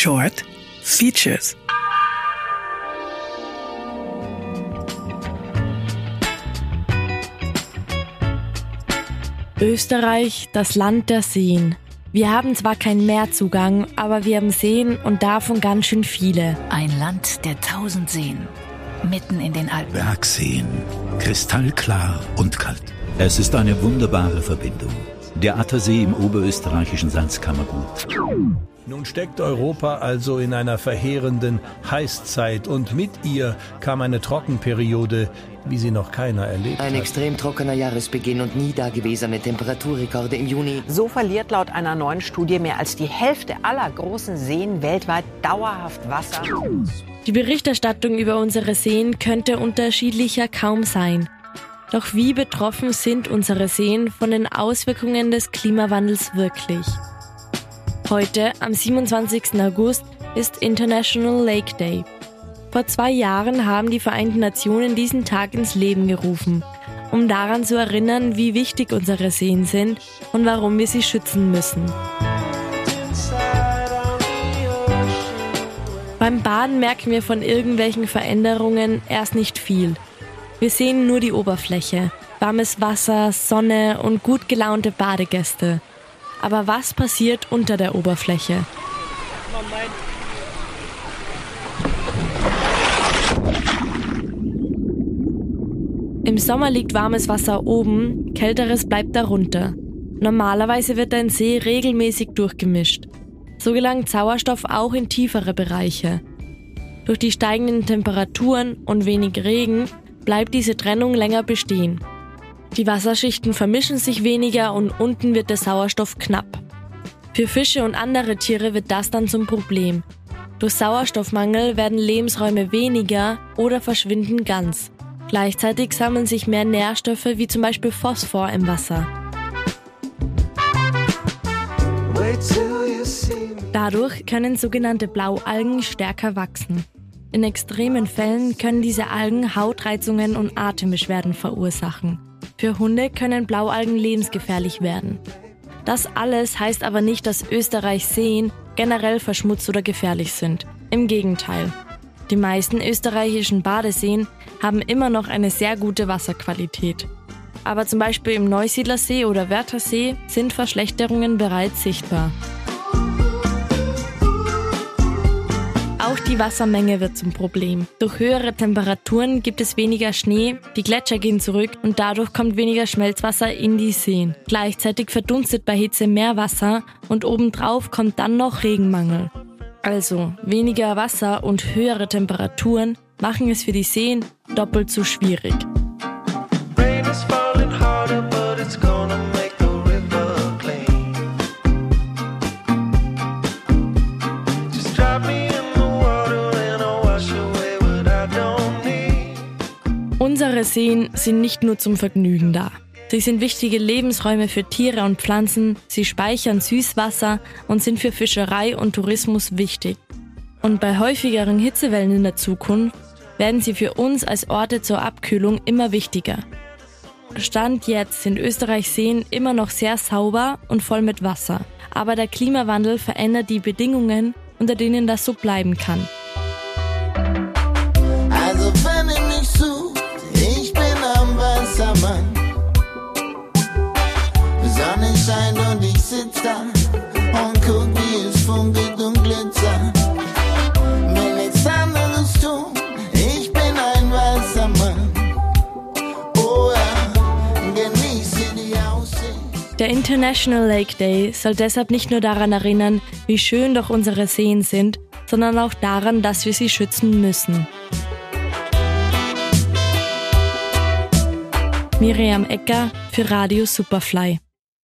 Short Features. Österreich, das Land der Seen. Wir haben zwar keinen Meerzugang, aber wir haben Seen und davon ganz schön viele. Ein Land der 1000 Seen, mitten in den Alpen. Bergseen, kristallklar und kalt. Es ist eine wunderbare Verbindung. Der Attersee im oberösterreichischen Salzkammergut. Nun steckt Europa also in einer verheerenden Heißzeit und mit ihr kam eine Trockenperiode, wie sie noch keiner erlebt hat. Ein extrem trockener Jahresbeginn und nie dagewesene Temperaturrekorde im Juni. So verliert laut einer neuen Studie mehr als die Hälfte aller großen Seen weltweit dauerhaft Wasser. Die Berichterstattung über unsere Seen könnte unterschiedlicher kaum sein. Doch wie betroffen sind unsere Seen von den Auswirkungen des Klimawandels wirklich? Heute, am 27. August, ist International Lake Day. Vor 2 Jahren haben die Vereinten Nationen diesen Tag ins Leben gerufen, um daran zu erinnern, wie wichtig unsere Seen sind und warum wir sie schützen müssen. Beim Baden merken wir von irgendwelchen Veränderungen erst nicht viel. Wir sehen nur die Oberfläche, warmes Wasser, Sonne und gut gelaunte Badegäste. Aber was passiert unter der Oberfläche? Im Sommer liegt warmes Wasser oben, kälteres bleibt darunter. Normalerweise wird ein See regelmäßig durchgemischt. So gelangt Sauerstoff auch in tiefere Bereiche. Durch die steigenden Temperaturen und wenig Regen bleibt diese Trennung länger bestehen. Die Wasserschichten vermischen sich weniger und unten wird der Sauerstoff knapp. Für Fische und andere Tiere wird das dann zum Problem. Durch Sauerstoffmangel werden Lebensräume weniger oder verschwinden ganz. Gleichzeitig sammeln sich mehr Nährstoffe wie zum Beispiel Phosphor im Wasser. Dadurch können sogenannte Blaualgen stärker wachsen. In extremen Fällen können diese Algen Hautreizungen und Atembeschwerden verursachen. Für Hunde können Blaualgen lebensgefährlich werden. Das alles heißt aber nicht, dass Österreichs Seen generell verschmutzt oder gefährlich sind. Im Gegenteil. Die meisten österreichischen Badeseen haben immer noch eine sehr gute Wasserqualität. Aber zum Beispiel im Neusiedlersee oder Wörthersee sind Verschlechterungen bereits sichtbar. Auch die Wassermenge wird zum Problem. Durch höhere Temperaturen gibt es weniger Schnee, die Gletscher gehen zurück und dadurch kommt weniger Schmelzwasser in die Seen. Gleichzeitig verdunstet bei Hitze mehr Wasser und obendrauf kommt dann noch Regenmangel. Also weniger Wasser und höhere Temperaturen machen es für die Seen doppelt so schwierig. Unsere Seen sind nicht nur zum Vergnügen da. Sie sind wichtige Lebensräume für Tiere und Pflanzen, sie speichern Süßwasser und sind für Fischerei und Tourismus wichtig. Und bei häufigeren Hitzewellen in der Zukunft werden sie für uns als Orte zur Abkühlung immer wichtiger. Stand jetzt sind Österreichs Seen immer noch sehr sauber und voll mit Wasser. Aber der Klimawandel verändert die Bedingungen, unter denen das so bleiben kann. Also wenn ihr mich sucht, ich bin am Wassermann. Die Sonne scheint und ich sitz da und guck, wie es funkelt und glitzert. Will nichts anderes tun, ich bin ein Wassermann. Oh ja, genieße die Aussicht. Der International Lake Day soll deshalb nicht nur daran erinnern, wie schön doch unsere Seen sind, sondern auch daran, dass wir sie schützen müssen. Miriam Ecker für Radio Superfly.